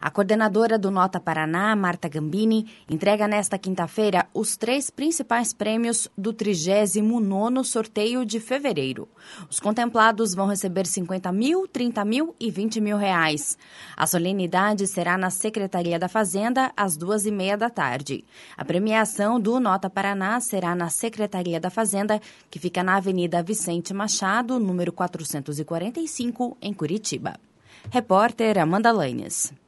A coordenadora do Nota Paraná, Marta Gambini, entrega nesta quinta-feira os 3 principais prêmios do 39º sorteio de fevereiro. Os contemplados vão receber 50 mil, 30 mil e 20 mil reais. A solenidade será na Secretaria da Fazenda, às 2h30 da tarde. A premiação do Nota Paraná será na Secretaria da Fazenda, que fica na Avenida Vicente Machado, número 445, em Curitiba. Repórter Amanda Lanes.